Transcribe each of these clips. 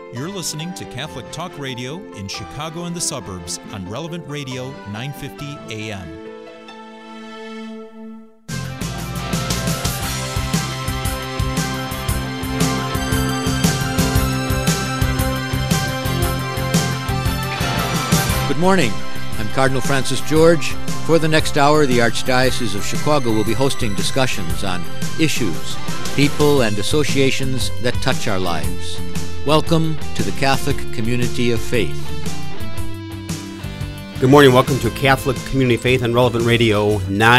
You're listening to Catholic Talk Radio in Chicago and the suburbs on Relevant Radio 950 AM. Good morning. I'm Cardinal Francis George. For the next hour, the Archdiocese of Chicago will be hosting discussions on issues, people, and associations that touch our lives. Welcome to the Catholic Community of Faith. Good morning. Welcome to Catholic Community of Faith on Relevant Radio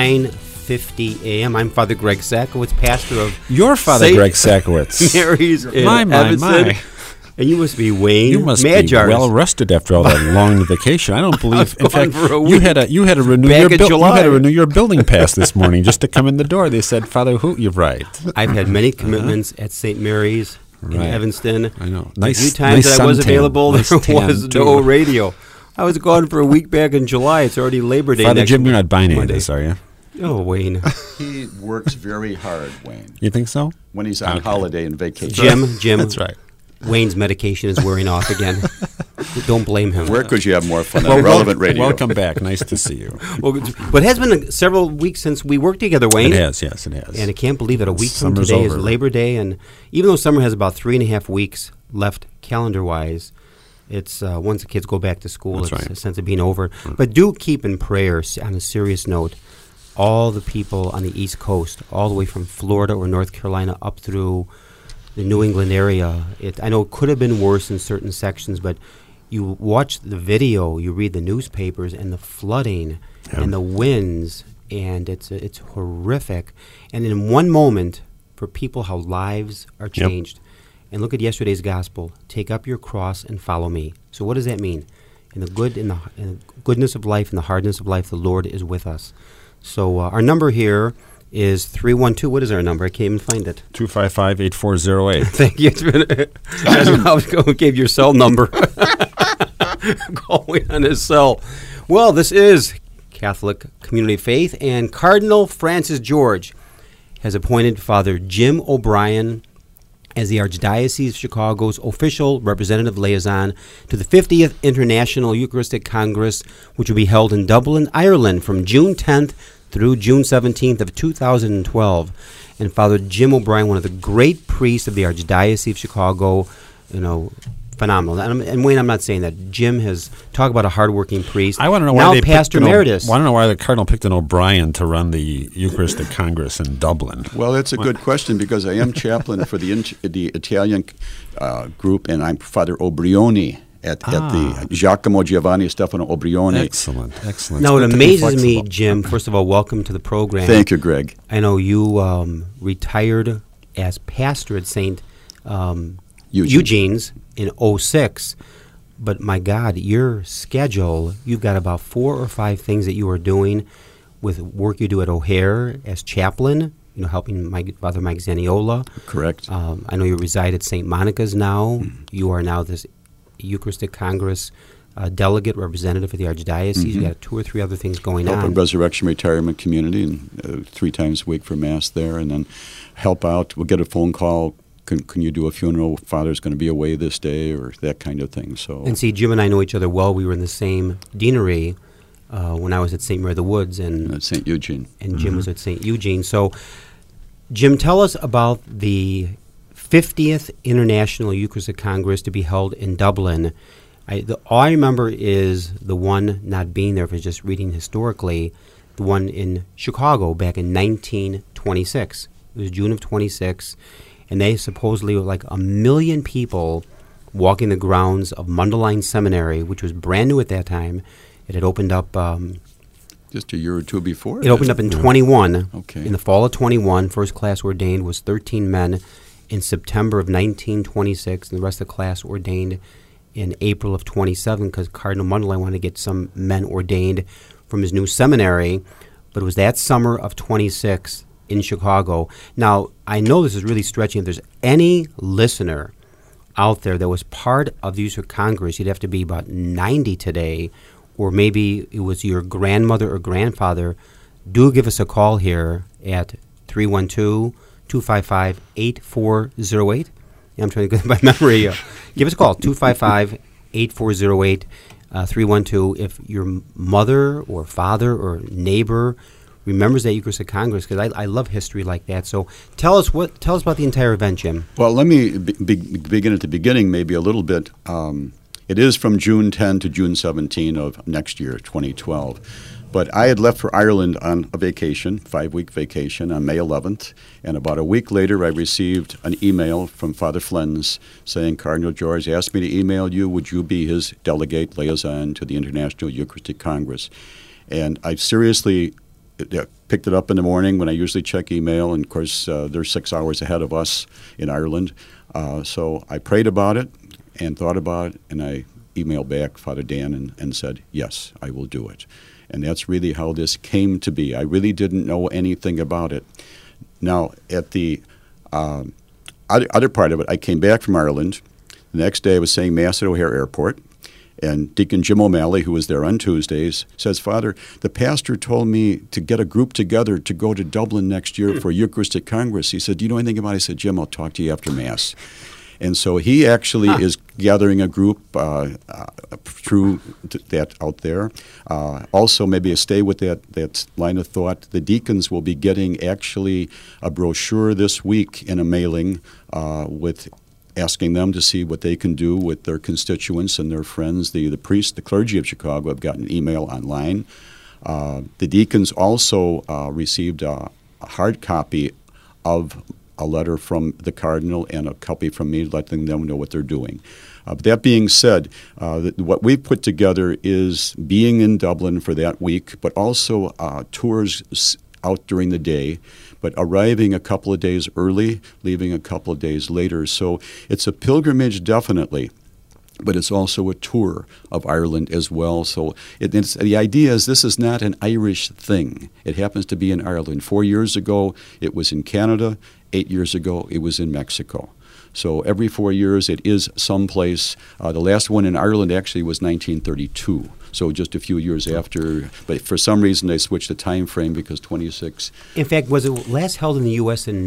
950 AM. I'm Father Greg Sakowicz, pastor of Your Father St. Greg Sakowicz. Mary's in Evanston. My. And you must be Wayne. You must Magyars. be well rested after all that long vacation. I don't believe. In fact, for a you week. had to renew Back your in July. You had to renew your building pass this morning just to come in the door. They said, "Father, who?" You're right. I've had many commitments at St. Mary's in Right. Evanston. I know. A few times that I was available, there was no radio. I was gone for a week back in July. It's already Labor Day. Father next Jim, you're not buying any of Monday. this, are you? Oh, Wayne. He works very hard, Wayne, You think so? when he's on holiday and vacation. Jim. That's right. Wayne's medication is wearing off again. Don't blame him. Where could you have more fun Well, on Relevant Radio? Welcome back. Nice to see you. Well, but it has been several weeks since we worked together, Wayne. It has, yes, it has. And I can't believe it. A week from Summer's today is over. Labor Day. And even though summer has about 3.5 weeks left calendar-wise, it's once the kids go back to school, That's it's right. a sense of being over. But do keep in prayer, on a serious note, all the people on the East Coast, all the way from Florida or North Carolina up through the New England area. I know it could have been worse in certain sections, but you watch the video, you read the newspapers, and the flooding and the winds, and it's horrific. And in one moment, for people, how lives are changed. And look at yesterday's gospel: take up your cross and follow me. So what does that mean? In the goodness of life, in the hardness of life, the Lord is with us. So our number here is 312. What is our number? I can't even find it. 255-8408. Thank you. It's been, I was going to give your cell number. Going on his cell. Well, this is Catholic Community of Faith, and Cardinal Francis George has appointed Father Jim O'Brien as the Archdiocese of Chicago's official representative liaison to the 50th International Eucharistic Congress, which will be held in Dublin, Ireland from June 10th through June 17th of 2012. And Father Jim O'Brien, one of the great priests of the Archdiocese of Chicago, phenomenal. And Wayne, I'm not saying that. Jim has talked about a hardworking priest. I want to know now why they Pastor picked Emeritus. I want to know why the Cardinal picked an O'Brien to run the Eucharistic Congress in Dublin. Well, it's a good question because I am chaplain for the Italian group, and I'm Father Obrioni at the Giacomo Giovanni Stefano Obrioni. Excellent. Now, it Good to be amazes me, flexible. Jim, first of all, welcome to the program. Thank you, Greg. I know you retired as pastor at St. Eugene's in 06, but my God, your schedule, you've got about 4 or 5 things that you are doing with work you do at O'Hare as chaplain, helping Father Mike Zaniola. Correct. I know you reside at St. Monica's now. You are now this Eucharistic Congress delegate representative for the Archdiocese. You got 2 or 3 other things going Help on. in Resurrection Retirement Community, and 3 times a week for Mass there, and then help out. We'll get a phone call. Can you do a funeral? Father's going to be away this day, or that kind of thing. So, And see, Jim and I know each other well. We were in the same deanery when I was at St. Mary of the Woods, and St. Eugene. Jim was at St. Eugene. So, Jim, tell us about the 50th International Eucharistic Congress to be held in Dublin. All I remember is the one, not being there, but just reading historically, the one in Chicago back in 1926. It was June of 26. And they supposedly were like 1 million people walking the grounds of Mundelein Seminary, which was brand new at that time. It had opened up Just a year or two before? It opened up in 21. Okay. In the fall of 21, first class ordained was 13 men in September of 1926, and the rest of the class ordained in April of 27 because Cardinal Mundelein wanted to get some men ordained from his new seminary. But it was that summer of 26 in Chicago. Now, I know this is really stretching. If there's any listener out there that was part of the Eucharistic Congress, you'd have to be about 90 today, or maybe it was your grandmother or grandfather. Do give us a call here at 312-255-8408. Yeah, I'm trying to get by memory. Give us a call, 255-8408, 312. If your mother or father or neighbor remembers that Eucharistic Congress, because I love history like that. So tell us about the entire event, Jim. Well, let me begin at the beginning maybe a little bit. It is from June 10 to June 17 of next year, 2012. But I had left for Ireland on a vacation, 5-week vacation, on May 11th. And about a week later, I received an email from Father Flens saying, Cardinal George asked me to email you. Would you be his delegate liaison to the International Eucharistic Congress? And I seriously picked it up in the morning when I usually check email. And, of course, they're 6 hours ahead of us in Ireland. So I prayed about it and thought about it, and I emailed back Father Dan and said, yes, I will do it. And that's really how this came to be. I really didn't know anything about it. Now, at the other part of it, I came back from Ireland. The next day I was saying Mass at O'Hare Airport, and Deacon Jim O'Malley, who was there on Tuesdays, says, Father, the pastor told me to get a group together to go to Dublin next year for Eucharistic Congress. He said, do you know anything about it? I said, Jim, I'll talk to you after Mass. And so he actually is gathering a group through that out there. Also, maybe stay with that line of thought. The deacons will be getting actually a brochure this week in a mailing with asking them to see what they can do with their constituents and their friends. The priests, the clergy of Chicago have gotten an email online. The deacons also received a hard copy of a letter from the Cardinal and a copy from me letting them know what they're doing. But that being said, what we've put together is being in Dublin for that week, but also tours out during the day, but arriving a couple of days early, leaving a couple of days later. So it's a pilgrimage, definitely, but it's also a tour of Ireland as well. So the idea is this is not an Irish thing. It happens to be in Ireland. 4 years ago, it was in Canada. 8 years ago, it was in Mexico. So every 4 years, it is someplace. The last one in Ireland actually was 1932, so just a few years after. But for some reason, they switched the time frame because 26. In fact, was it last held in the U.S. in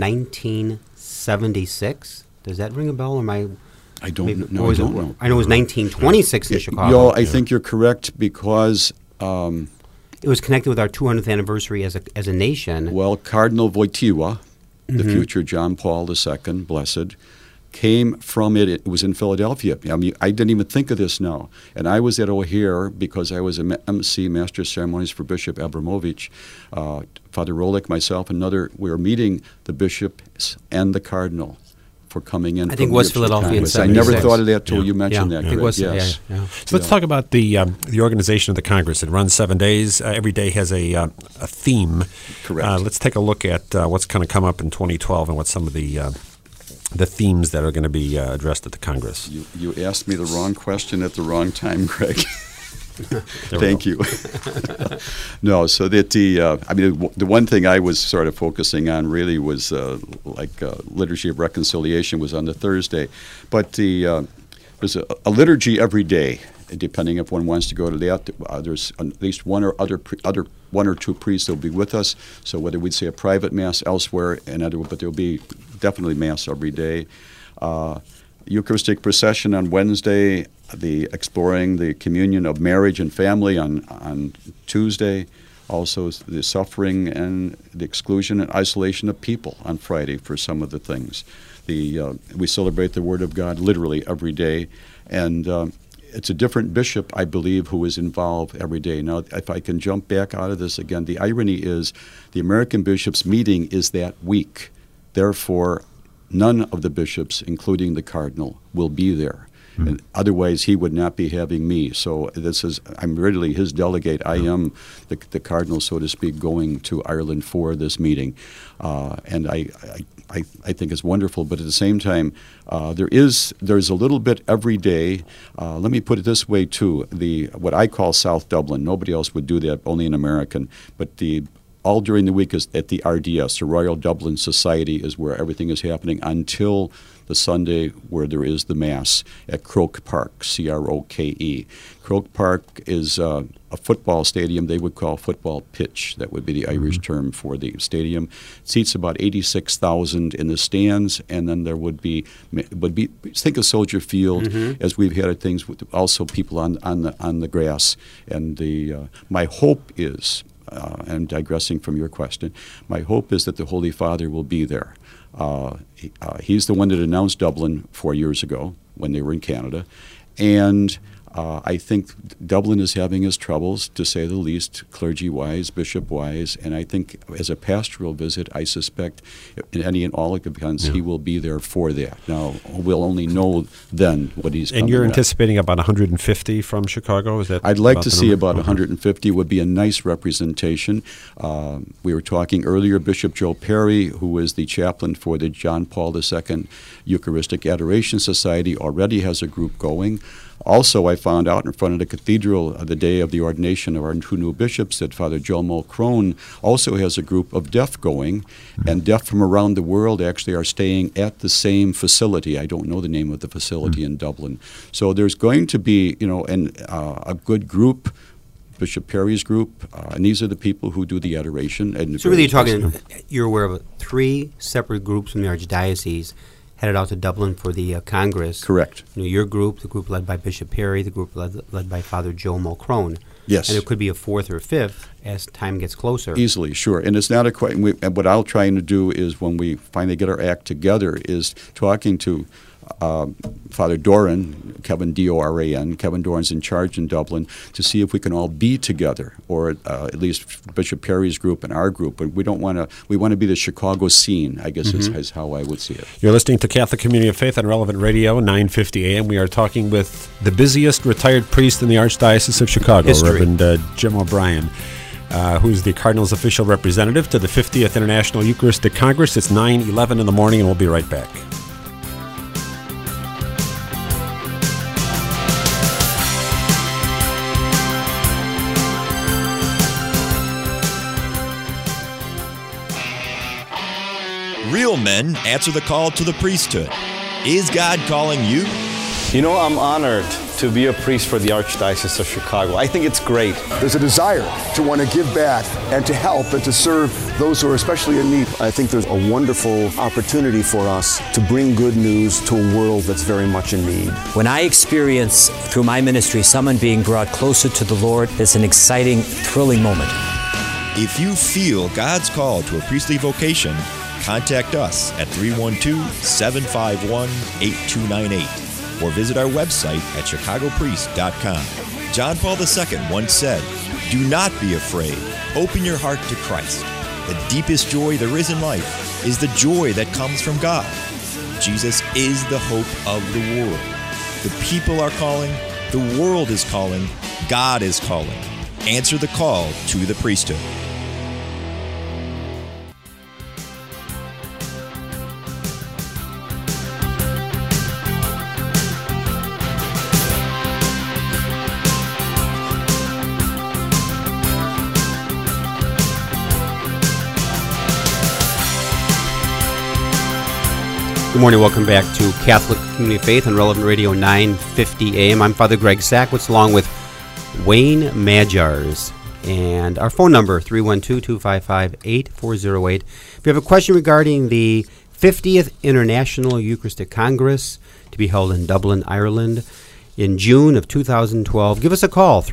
1976? Does that ring a bell? Or am I don't know. I don't know. I know it was 1926 in Chicago. I think you're correct because it was connected with our 200th anniversary as a nation. Well, Cardinal Wojtyła, the future John Paul II, blessed, came from it. It was in Philadelphia. I mean, I didn't even think of this now. And I was at O'Hare because I was a MC, Master of Ceremonies for Bishop Abramovich. Father Rolik, myself, another, we were meeting the bishops and the cardinal for coming in. I think it was Philadelphia in 76. I never thought of that till you mentioned that. It was, yes. So let's talk about the organization of the Congress. It runs 7 days. Every day has a theme. Correct. Let's take a look at what's going to come up in 2012 and what some of the themes that are going to be addressed at the Congress. You asked me the wrong question at the wrong time, Greg. Thank you. No, so that the one thing I was sort of focusing on really was Liturgy of Reconciliation was on the Thursday, but there's a liturgy every day. Depending if one wants to go to that, there's at least one or two priests that will be with us. So whether we'd say a private mass elsewhere, but there'll be definitely mass every day. Eucharistic procession on Wednesday. Exploring the communion of marriage and family on Tuesday. Also the suffering and the exclusion and isolation of people on Friday for some of the things. We celebrate the Word of God literally every day, and it's a different bishop, I believe, who is involved every day. Now, if I can jump back out of this again, the irony is the American bishops' meeting is that week. Therefore, none of the bishops, including the cardinal, will be there. And otherwise, he would not be having me. So I'm really his delegate. I am the cardinal, so to speak, going to Ireland for this meeting. And I think it's wonderful. But at the same time, there's a little bit every day. Let me put it this way, too. What I call South Dublin, nobody else would do that, only an American. But all during the week is at the RDS, the Royal Dublin Society, is where everything is happening until the Sunday where there is the Mass at Croke Park, C-R-O-K-E. Croke Park is a football stadium they would call football pitch. That would be the Irish term for the stadium. It seats about 86,000 in the stands, and then there would be think of Soldier Field as we've had at things with also people on the grass. And my hope is, I'm digressing from your question, my hope is that the Holy Father will be there. He's the one that announced Dublin 4 years ago when they were in Canada, and I think Dublin is having his troubles, to say the least, clergy-wise, bishop-wise, and I think as a pastoral visit, I suspect in any and all events, he will be there for that. Now, we'll only know then what he's coming. And you're anticipating about 150 from Chicago? Is that? I'd like to see about 150. Would be a nice representation. We were talking earlier, Bishop Joe Perry, who is the chaplain for the John Paul II Eucharistic Adoration Society, already has a group going. Also, I found out in front of the cathedral the day of the ordination of our two new bishops that Father Joe Mulcrone also has a group of deaf going, and deaf from around the world actually are staying at the same facility. I don't know the name of the facility in Dublin. So there's going to be, a good group, Bishop Perry's group, and these are the people who do the adoration. And so really you're aware of 3 separate groups from the Archdiocese headed out to Dublin for the Congress. Correct. Your group, the group led by Bishop Perry, the group led by Father Joe Mulcrone. Yes. And there could be a 4th or 5th as time gets closer. Easily, sure. And it's not a question. What I'll try to do is when we finally get our act together is talking to Father Doran, Kevin, D-O-R-A-N. Kevin Doran's in charge in Dublin, to see if we can all be together, or at least Bishop Perry's group and our group. But we want to be the Chicago scene, I guess is how I would see it. You're listening to Catholic Community of Faith on Relevant Radio, 950 AM. We are talking with the busiest retired priest in the Archdiocese of Chicago, Reverend Jim O'Brien, who's the Cardinal's official representative to the 50th International Eucharistic Congress. It's 9:11 in the morning, and we'll be right back. Real men answer the call to the priesthood. Is God calling you? I'm honored to be a priest for the Archdiocese of Chicago. I think it's great. There's a desire to want to give back and to help and to serve those who are especially in need. I think there's a wonderful opportunity for us to bring good news to a world that's very much in need. When I experience through my ministry someone being brought closer to the Lord, it's an exciting, thrilling moment. If you feel God's call to a priestly vocation, contact us at 312-751-8298 or visit our website at chicagopriest.com. John Paul II once said, "Do not be afraid. Open your heart to Christ. The deepest joy there is in life is the joy that comes from God. Jesus is the hope of the world. The people are calling, the world is calling, God is calling. Answer the call to the priesthood." Good morning. Welcome back to Catholic Community of Faith on Relevant Radio 950 AM. I'm Father Greg Sackwitz along with Wayne Majars. And our phone number, 312-255-8408. If you have a question regarding the 50th International Eucharistic Congress to be held in Dublin, Ireland in June of 2012, give us a call,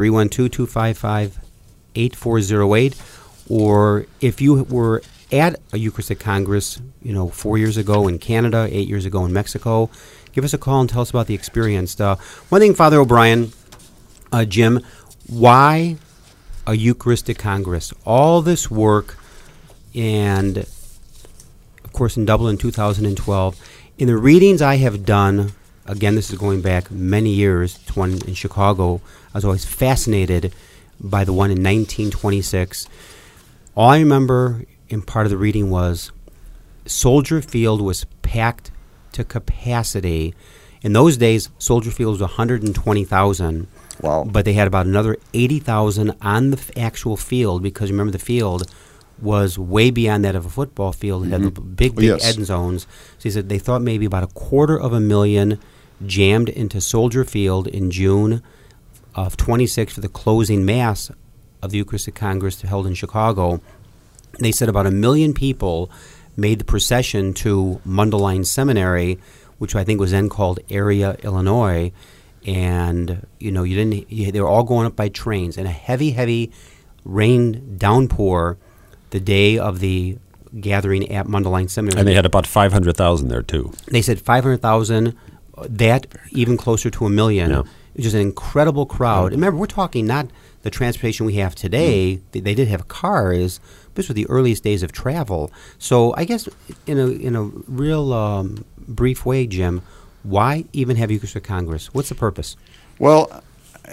312-255-8408. Or if you were at a Eucharistic Congress, 4 years ago in Canada, 8 years ago in Mexico, give us a call and tell us about the experience. One thing, Father O'Brien, Jim, why a Eucharistic Congress? All this work, and of course in Dublin in 2012. In the readings I have done, again, this is going back many years, to one in Chicago, I was always fascinated by the one in 1926. All I remember in part of the reading was Soldier Field was packed to capacity. In those days, Soldier Field was 120,000. Wow. But they had about another 80,000 on the actual field, because remember the field was way beyond that of a football field. It had the big end zones. So he said they thought maybe about 250,000 jammed into Soldier Field in June of 26 for the closing Mass of the Eucharistic Congress held in Chicago. They said about 1 million people made the procession to Mundelein Seminary, which I think was then called Area, Illinois. And, they were all going up by trains. And a heavy rain downpour the day of the gathering at Mundelein Seminary. And they had about 500,000 there, too. They said 500,000, that even closer to 1 million. Yeah. It was just an incredible crowd. And remember, we're talking not the transportation we have today. They did have cars, but this were the earliest days of travel. So I guess in a real brief way, Jim, why even have Eucharistic Congress? What's the purpose? Well,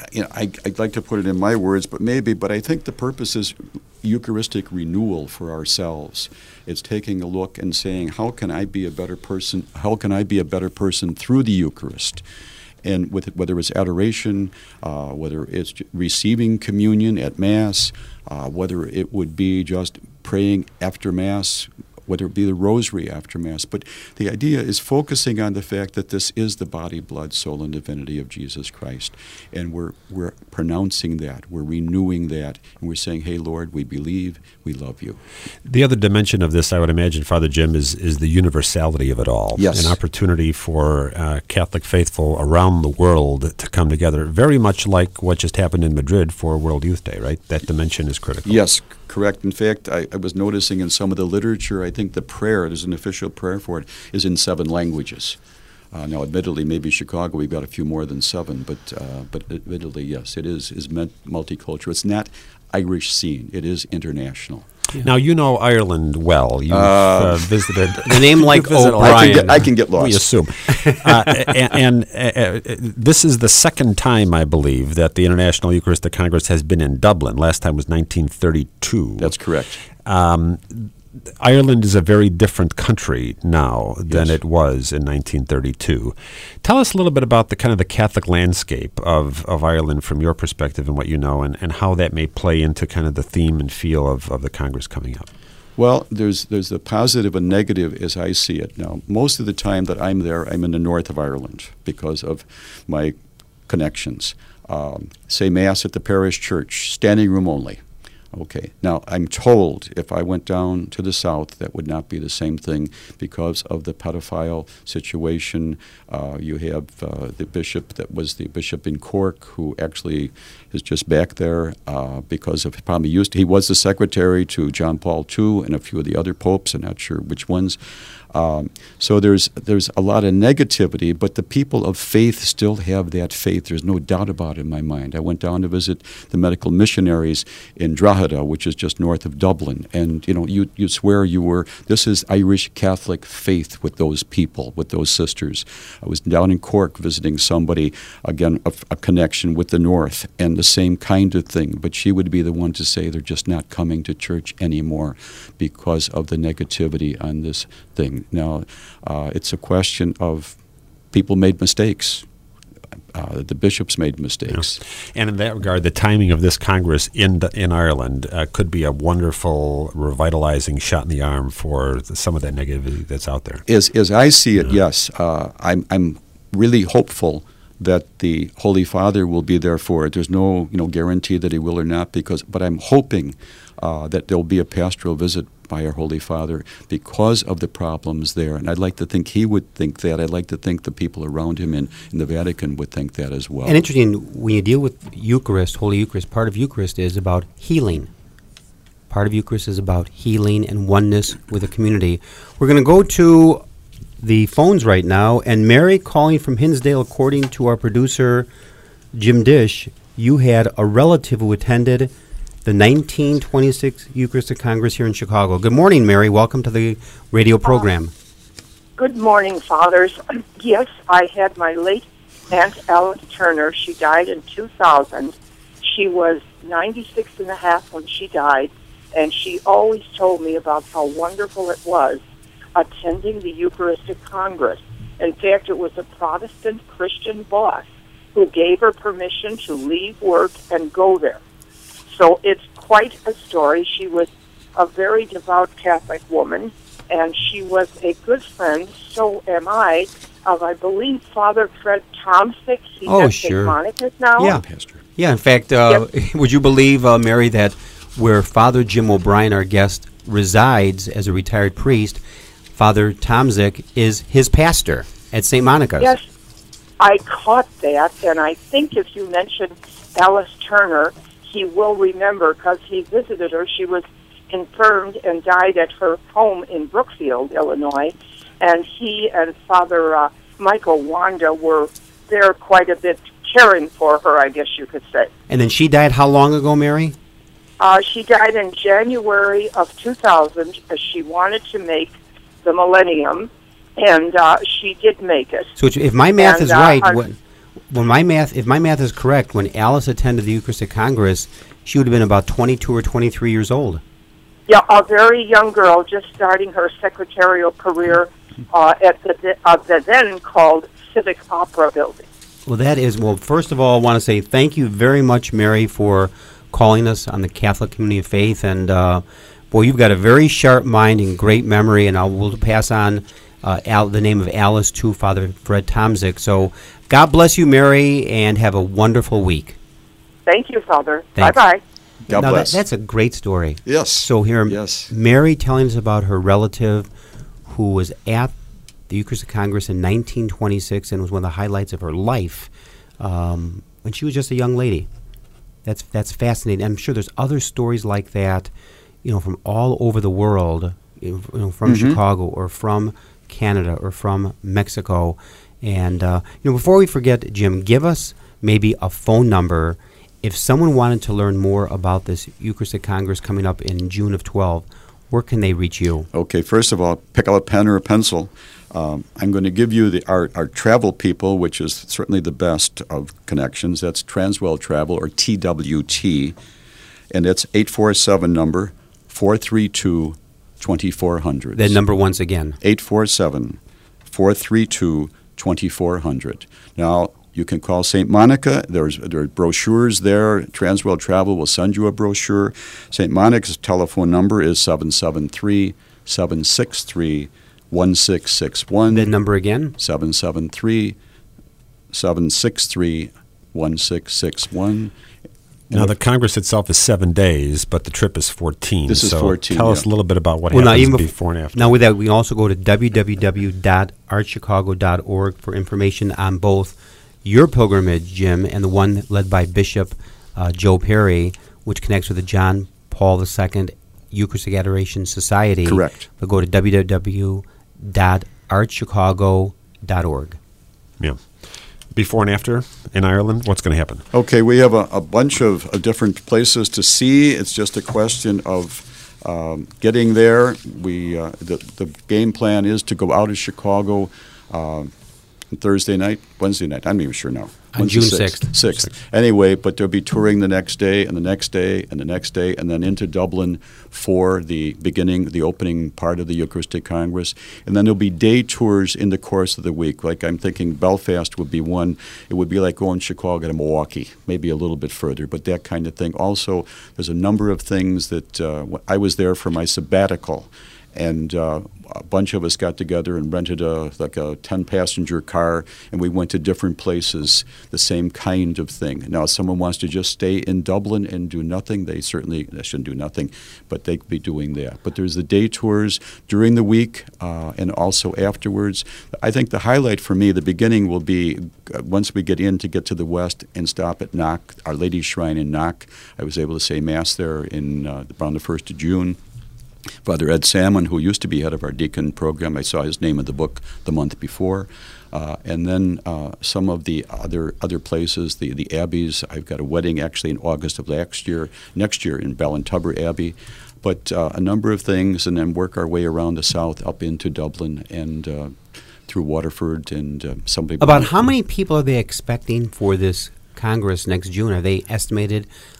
I'd like to put it in my words, but I think the purpose is Eucharistic renewal for ourselves. It's taking a look and saying, how can I be a better person? How can I be a better person through the Eucharist? And whether it's adoration, whether it's receiving communion at Mass, whether it would be just praying after Mass, whether it be the rosary after Mass. But the idea is focusing on the fact that this is the body, blood, soul, and divinity of Jesus Christ. And we're pronouncing that, we're renewing that, and we're saying, hey, Lord, we believe, we love you. The other dimension of this, I would imagine, Father Jim, is the universality of it all. Yes. An opportunity for Catholic faithful around the world to come together, very much like what just happened in Madrid for World Youth Day, right? That dimension is critical. Yes, correct. In fact, I was noticing in some of the literature, I think the prayer, there's an official prayer for it, is in 7 languages. Now, admittedly, maybe Chicago, we've got a few more than 7, but admittedly, yes, it is multicultural. It's not Irish scene. It is international. Yeah. Now, you know Ireland well. You've visited. The name like O'Brien. I can get lost. We assume. and this is the second time, I believe, that the International Eucharistic Congress has been in Dublin. Last time was 1932. That's correct. Ireland is a very different country now than it was in 1932. Tell us a little bit about the kind of the Catholic landscape of Ireland from your perspective and what you know, and how that may play into kind of the theme and feel of the Congress coming up. Well, there's the positive and negative as I see it now. Most of the time that I'm there, I'm in the north of Ireland because of my connections. Say Mass at the parish church, standing room only. Okay. Now, I'm told if I went down to the south, that would not be the same thing because of the pedophile situation. You have the bishop that was the bishop in Cork, who actually is just back there because of probably he was the secretary to John Paul II and a few of the other popes. I'm not sure which ones. So there's a lot of negativity, but the people of faith still have that faith. There's no doubt about it in my mind. I went down to visit the medical missionaries in Drogheda, which is just north of Dublin, and you swear this is Irish Catholic faith with those people, with those sisters. I was down in Cork visiting somebody, again, a connection with the north, and the same kind of thing, but she would be the one to say they're just not coming to church anymore because of the negativity on this thing. Now, it's a question of people made mistakes. The bishops made mistakes. Yeah. And in that regard, the timing of this Congress in Ireland could be a wonderful, revitalizing shot in the arm for some of that negativity that's out there. As I see it, yes. I'm really hopeful that the Holy Father will be there for it. There's no guarantee that he will or not, but I'm hoping that there will be a pastoral visit by our Holy Father because of the problems there. And I'd like to think he would think that. I'd like to think the people around him in the Vatican would think that as well. And interesting, when you deal with Eucharist, Holy Eucharist, part of Eucharist is about healing. Part of Eucharist is about healing and oneness with the community. We're going to go to the phones right now. And Mary calling from Hinsdale, according to our producer, Jim Dish, you had a relative who attended the 1926 Eucharistic Congress here in Chicago. Good morning, Mary. Welcome to the radio program. Good morning, Fathers. Yes, I had my late Aunt Ellen Turner. She died in 2000. She was 96 and a half when she died, and she always told me about how wonderful it was attending the Eucharistic Congress. In fact, it was a Protestant Christian boss who gave her permission to leave work and go there. So it's quite a story. She was a very devout Catholic woman, and she was a good friend, so am I believe, Father Fred Tomczyk. He's at St. Monica's now. Yeah, yeah. In fact, would you believe, Mary, that where Father Jim O'Brien, our guest, resides as a retired priest, Father Tomczyk is his pastor at St. Monica's? Yes, I caught that, and I think if you mentioned Alice Turner, he will remember because he visited her. She was infirmed and died at her home in Brookfield, Illinois, and he and Father Michael Wanda were there quite a bit caring for her, I guess you could say. And then she died how long ago, Mary? She died in January of 2000 as she wanted to make the millennium, and she did make it. So if my math is right, if my math is correct, when Alice attended the Eucharistic Congress, she would have been about 22 or 23 years old. Yeah, a very young girl, just starting her secretarial career at the then called Civic Opera Building. Well, first of all, I want to say thank you very much, Mary, for calling us on the Catholic Community of Faith. And, boy, you've got a very sharp mind and great memory, and we'll pass on the name of Alice to Father Fred Tomczyk. So God bless you, Mary, and have a wonderful week. Thank you, Father. Thanks. Bye-bye. God bless. That's a great story. Yes. So here, Mary telling us about her relative who was at the Eucharistic Congress in 1926 and was one of the highlights of her life when she was just a young lady. That's fascinating. I'm sure there's other stories like that, from all over the world, from Chicago or from Canada or from Mexico. And before we forget, Jim, give us maybe a phone number if someone wanted to learn more about this Eucharistic Congress coming up in June of 12. Where can they reach you? Okay, first of all, pick up a pen or a pencil. I'm going to give you our travel people, which is certainly the best of connections. That's Transworld Travel, or TWT, and it's 847 number 432-2400. That number once again. 847-432-2400. Now, you can call St. Monica. There are brochures there. Transworld Travel will send you a brochure. St. Monica's telephone number is 773-763-1661. That number again? 773-763-1661. Now, the Congress itself is 7 days, but the trip is 14. This is 14. Tell us a little bit about what happens before and after. Now, with that, we also go to www.archchicago.org for information on both your pilgrimage, Jim, and the one led by Bishop Joe Perry, which connects with the John Paul II Eucharistic Adoration Society. Correct. But go to www.archchicago.org. Yeah. Before and after in Ireland, what's going to happen? Okay, we have a bunch of different places to see. It's just a question of getting there. The game plan is to go out of Chicago Wednesday night, I'm not even sure now. On June 6th. 6th. Anyway, but they'll be touring the next day and the next day and the next day and then into Dublin for the opening part of the Eucharistic Congress. And then there'll be day tours in the course of the week. Like I'm thinking Belfast would be one. It would be like going Chicago to Milwaukee, maybe a little bit further, but that kind of thing. Also, there's a number of things that I was there for my sabbatical. And a bunch of us got together and rented a 10-passenger car, and we went to different places, the same kind of thing. Now, if someone wants to just stay in Dublin and do nothing, they shouldn't do nothing, but they could be doing that. But there's the day tours during the week and also afterwards. I think the highlight for me, the beginning will be once we get to the west and stop at Knock, Our Lady's Shrine in Knock. I was able to say Mass there around the 1st of June. Father Ed Salmon, who used to be head of our deacon program, I saw his name in the book the month before. And then some of the other places, the abbeys. I've got a wedding actually in August of next year in Ballintubber Abbey. But a number of things, and then work our way around the south up into Dublin and through Waterford and somebody. About how many people are they expecting for this Congress next June? Are they estimated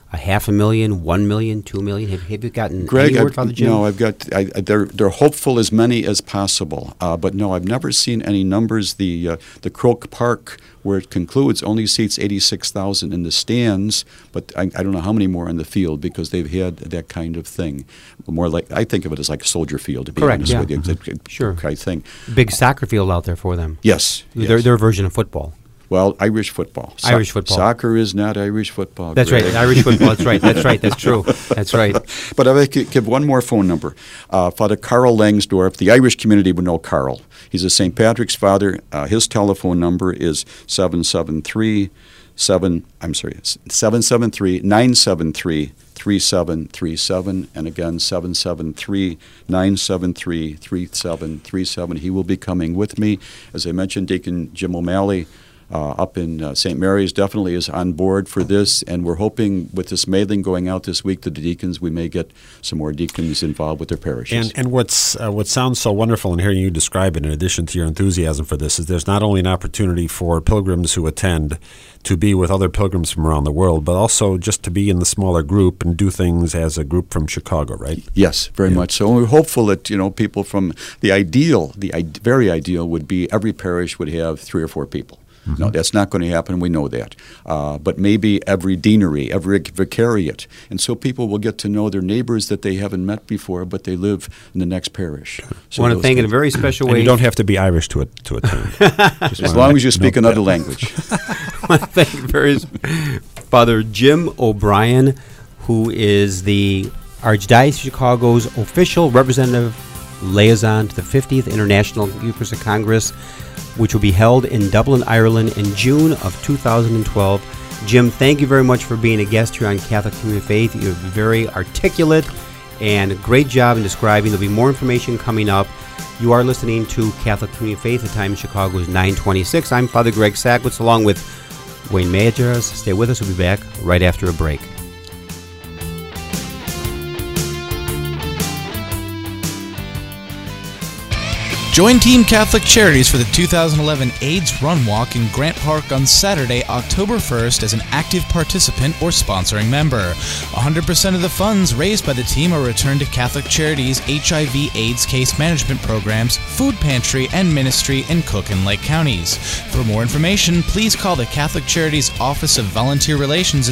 500,000, 1 million, 2 million? Have you gotten Greg, any word, Father Jim? No, I've got. They're hopeful as many as possible, but no, I've never seen any numbers. The Croke Park, where it concludes, only seats 86,000 in the stands, but I don't know how many more on the field because they've had that kind of thing. More like, I think of it as like a soldier field, to be honest with you. Sure. Kind of thing. Big soccer field out there for them. Yes. Their version of football. Well, Irish football. Irish football. Soccer is not Irish football. That's Greg. right. Irish football. That's right. That's right. That's true. That's right. But if I could give one more phone number, Father Carl Langsdorff, the Irish community would know Carl. He's a St. Patrick's father. His telephone number is 773-973-3737, and again 773-973-3737. He will be coming with me. As I mentioned, Deacon Jim O'Malley up in St. Mary's definitely is on board for this, and we're hoping with this mailing going out this week to the deacons, we may get some more deacons involved with their parishes. And what sounds so wonderful in hearing you describe it, in addition to your enthusiasm for this, is there's not only an opportunity for pilgrims who attend to be with other pilgrims from around the world, but also just to be in the smaller group and do things as a group from Chicago, right? Yes, very much so. And we're hopeful that, people from the very ideal would be every parish would have 3 or 4 people. Mm-hmm. No, that's not going to happen. We know that. But maybe every deanery, every vicariate. And so people will get to know their neighbors that they haven't met before, but they live in the next parish. So I want to thank in a very special way. And you don't have to be Irish to attend. As long as you speak another language. I want to thank Father Jim O'Brien, who is the Archdiocese of Chicago's official representative liaison to the 50th International Eucharistic Congress, which will be held in Dublin, Ireland in June of 2012. Jim, thank you very much for being a guest here on Catholic Community of Faith. You're very articulate and a great job in describing. There'll be more information coming up. You are listening to Catholic Community of Faith. The time in Chicago is 9:26. I'm Father Greg Sackwitz along with Wayne Majas. Stay with us. We'll be back right after a break. Join Team Catholic Charities for the 2011 AIDS Run Walk in Grant Park on Saturday, October 1st as an active participant or sponsoring member. 100% of the funds raised by the team are returned to Catholic Charities' HIV/AIDS case management programs, food pantry, and ministry in Cook and Lake counties. For more information, please call the Catholic Charities Office of Volunteer Relations at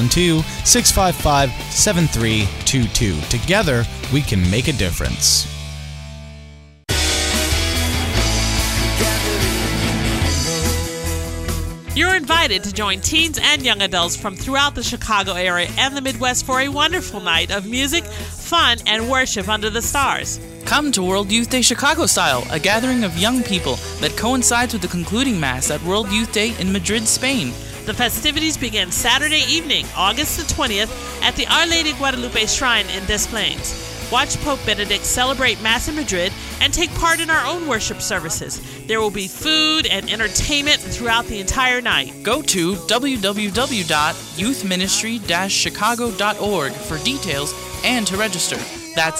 312-655-7322. Together, we can make a difference. You're invited to join teens and young adults from throughout the Chicago area and the Midwest for a wonderful night of music, fun, and worship under the stars. Come to World Youth Day Chicago Style, a gathering of young people that coincides with the concluding Mass at World Youth Day in Madrid, Spain. The festivities begin Saturday evening, August the 20th, at the Our Lady Guadalupe Shrine in Des Plaines. Watch Pope Benedict celebrate Mass in Madrid and take part in our own worship services. There will be food and entertainment throughout the entire night. Go to www.youthministry-chicago.org for details and to register. That's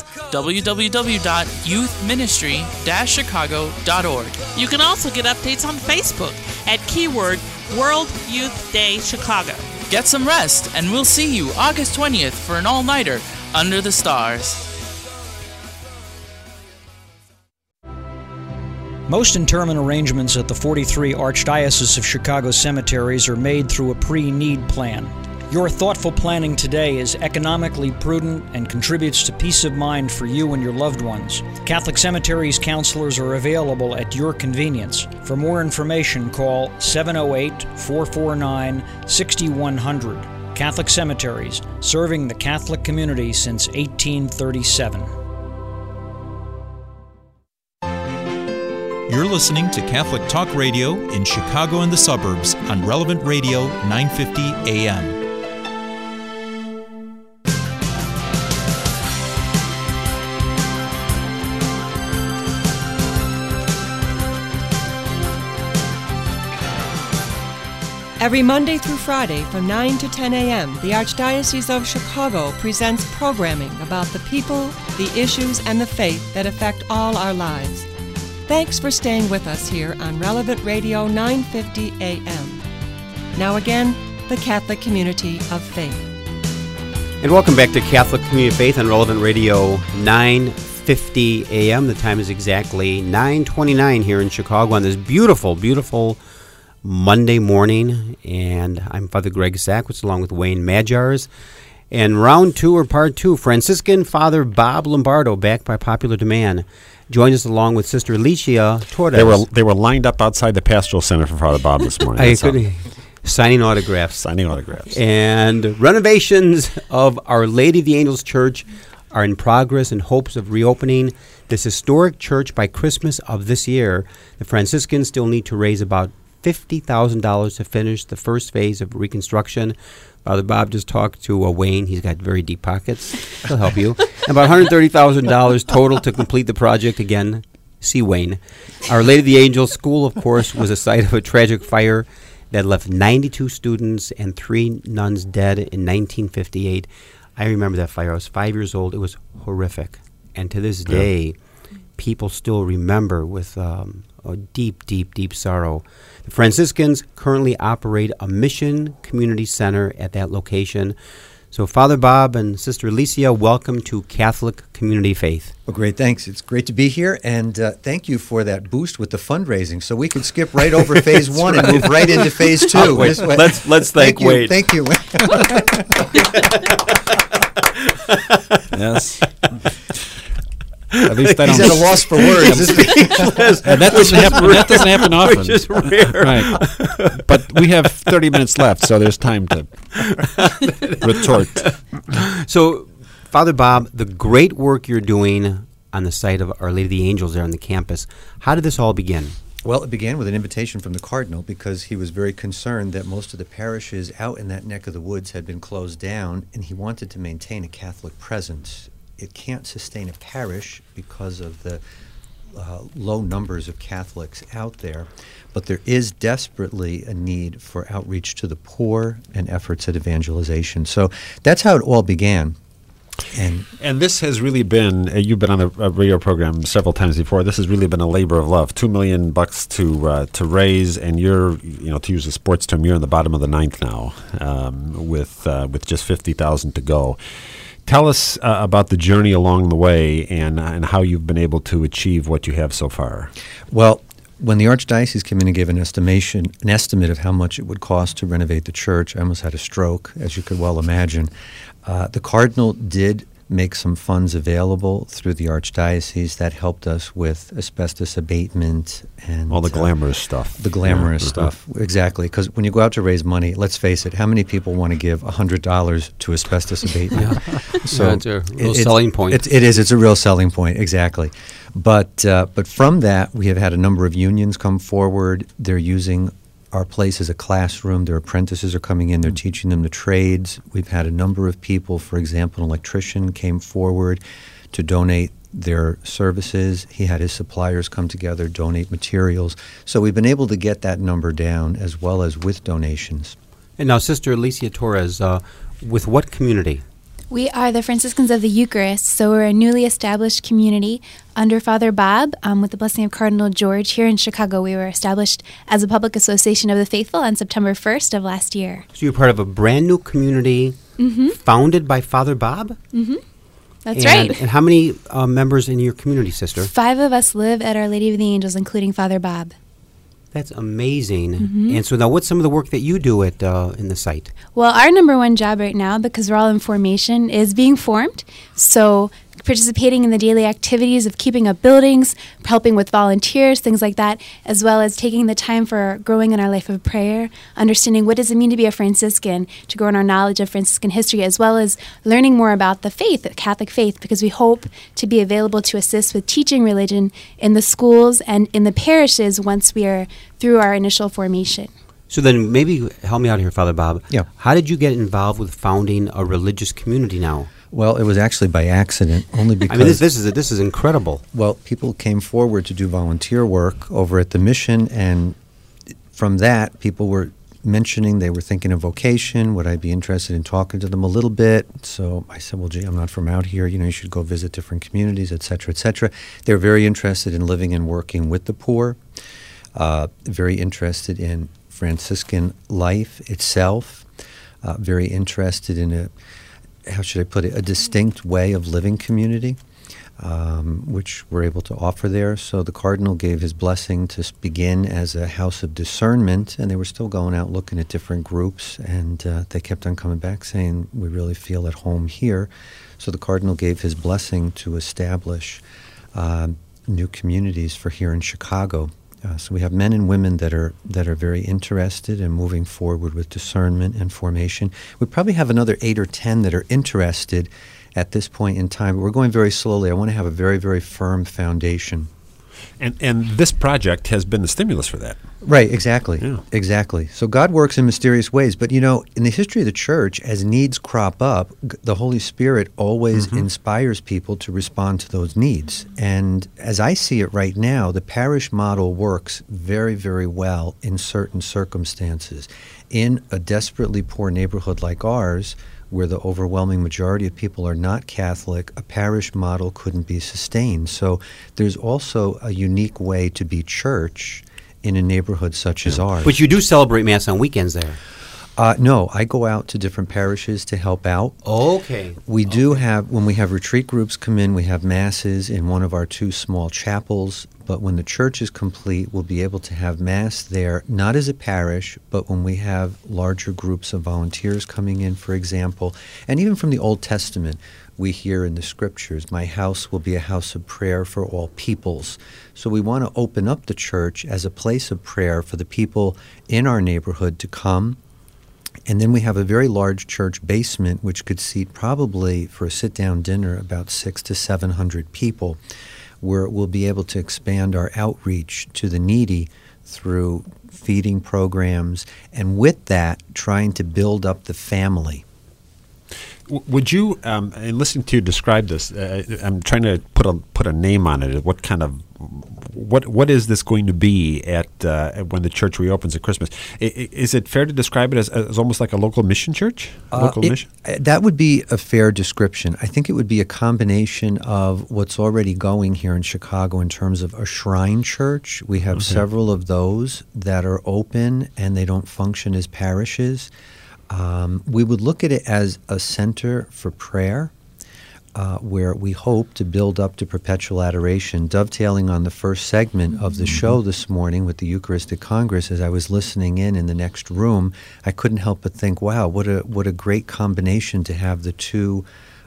www.youthministry-chicago.org. You can also get updates on Facebook at keyword World Youth Day Chicago. Get some rest, and we'll see you August 20th for an all-nighter under the stars. Most interment arrangements at the 43 Archdiocese of Chicago cemeteries are made through a pre-need plan. Your thoughtful planning today is economically prudent and contributes to peace of mind for you and your loved ones. Catholic Cemeteries counselors are available at your convenience. For more information, call 708-449-6100. Catholic Cemeteries, serving the Catholic community since 1837. You're listening to Catholic Talk Radio in Chicago and the suburbs on Relevant Radio 950 AM. Every Monday through Friday from 9 to 10 a.m., the Archdiocese of Chicago presents programming about the people, the issues, and the faith that affect all our lives. Thanks for staying with us here on Relevant Radio 950 AM. Now again, the Catholic Community of Faith. And welcome back to Catholic Community of Faith on Relevant Radio 950 AM. The time is exactly 9:29 here in Chicago on this beautiful, beautiful Monday morning. And I'm Father Greg Sackwitz along with Wayne Majars. And round two, or part two, Franciscan Father Bob Lombardo, back by popular demand, joined us along with Sister Alicia Torres. They were lined up outside the Pastoral Center for Father Bob this morning. Signing autographs. And renovations of Our Lady of the Angels Church are in progress in hopes of reopening this historic church by Christmas of this year. The Franciscans still need to raise about $50,000 to finish the first phase of reconstruction. Father Bob just talked to Wayne. He's got very deep pockets. He'll help you. About $130,000 total to complete the project. Again, see Wayne. Our Lady of the Angels School, of course, was a site of a tragic fire that left 92 students and 3 nuns dead in 1958. I remember that fire. I was 5 years old. It was horrific. And to this day, people still remember with a deep, deep, deep sorrow. The Franciscans currently operate a mission community center at that location. So Father Bob and Sister Alicia, welcome to Catholic Community Faith. Well, great, thanks. It's great to be here, and thank you for that boost with the fundraising. So we could skip right over phase one and move right into phase two. Let's thank Wade. Thank you. Yes. At least he's at a loss for words. That doesn't happen often. Which is rare. Right. But we have 30 minutes left, so there's time to retort. So, Father Bob, the great work you're doing on the site of Our Lady of the Angels there on the campus, how did this all begin? Well, it began with an invitation from the Cardinal because he was very concerned that most of the parishes out in that neck of the woods had been closed down, and he wanted to maintain a Catholic presence. It can't sustain a parish because of the low numbers of Catholics out there, but there is desperately a need for outreach to the poor and efforts at evangelization. So that's how it all began. And this has really been, you've been on the radio program several times before, this has really been a labor of love. $2 million to raise, and you're, to use a sports term, you're in the bottom of the ninth now, with just $50,000 to go. Tell us about the journey along the way and how you've been able to achieve what you have so far. Well, when the Archdiocese came in and gave an estimate of how much it would cost to renovate the church, I almost had a stroke, as you could well imagine. The Cardinal did make some funds available through the Archdiocese that helped us with asbestos abatement and all the glamorous stuff. The glamorous stuff, exactly. Because when you go out to raise money, let's face it, how many people want to give $100 to asbestos abatement? So it's a real selling point. It is. It's a real selling point, exactly. But from that, we have had a number of unions come forward. They're using our place as a classroom. Their apprentices are coming in. They're teaching them the trades. We've had a number of people, for example, an electrician came forward to donate their services. He had his suppliers come together, donate materials. So we've been able to get that number down as well as with donations. And now, Sister Alicia Torres, with what community? We are the Franciscans of the Eucharist, so we're a newly established community under Father Bob, with the blessing of Cardinal George here in Chicago. We were established as a public association of the faithful on September 1st of last year. So you're part of a brand new community founded by Father Bob? Mm-hmm. That's right. And how many members in your community, Sister? 5 of us live at Our Lady of the Angels, including Father Bob. That's amazing. And so now what's some of the work that you do at in the site? Well, our number one job right now, because we're all in formation, is being formed. So participating in the daily activities of keeping up buildings, helping with volunteers, things like that, as well as taking the time for growing in our life of prayer, understanding what does it mean to be a Franciscan, to grow in our knowledge of Franciscan history, as well as learning more about the faith, the Catholic faith, because we hope to be available to assist with teaching religion in the schools and in the parishes once we are through our initial formation. So then maybe help me out here, Father Bob. Yeah. How did you get involved with founding a religious community now? Well, it was actually by accident, only because... I mean, this is incredible. Well, people came forward to do volunteer work over at the mission, and from that, people were mentioning they were thinking of vocation. Would I be interested in talking to them a little bit? So I said, well, gee, I'm not from out here. You should go visit different communities, et cetera, et cetera. They were very interested in living and working with the poor, very interested in Franciscan life itself, very interested in how should I put it, a distinct way of living community, which we're able to offer there. So the Cardinal gave his blessing to begin as a house of discernment, and they were still going out looking at different groups, and they kept on coming back saying, we really feel at home here. So the Cardinal gave his blessing to establish new communities for here in Chicago. So we have men and women that are very interested in moving forward with discernment and formation. We probably have another 8 or 10 that are interested at this point in time. But we're going very slowly. I want to have a very, very firm foundation. And this project has been the stimulus for that. Right, exactly. Yeah. Exactly. So God works in mysterious ways. But, in the history of the church, as needs crop up, the Holy Spirit always inspires people to respond to those needs. And as I see it right now, the parish model works very, very well in certain circumstances. In a desperately poor neighborhood like ours, where the overwhelming majority of people are not Catholic, a parish model couldn't be sustained. So there's also a unique way to be church in a neighborhood such as ours. But you do celebrate Mass on weekends there? No, I go out to different parishes to help out. Okay. We do have, when we have retreat groups come in, we have Masses in one of our 2 small chapels. But when the church is complete, we'll be able to have Mass there, not as a parish, but when we have larger groups of volunteers coming in, for example. And even from the Old Testament, we hear in the Scriptures, my house will be a house of prayer for all peoples. So we want to open up the church as a place of prayer for the people in our neighborhood to come. And then we have a very large church basement, which could seat probably for a sit-down dinner about 600 to 700 people, where we'll be able to expand our outreach to the needy through feeding programs, and with that, trying to build up the family. Would you, in listening to you describe this, I'm trying to put a name on it. What kind of, what is this going to be at when the church reopens at Christmas? Is it fair to describe it as almost like a local mission church? Mission? That would be a fair description. I think it would be a combination of what's already going here in Chicago in terms of a shrine church. We have several of those that are open and they don't function as parishes. We would look at it as a center for prayer, where we hope to build up to perpetual adoration. Dovetailing on the first segment of the show this morning with the Eucharistic Congress, as I was listening in the next room, I couldn't help but think, wow, what a great combination to have the 2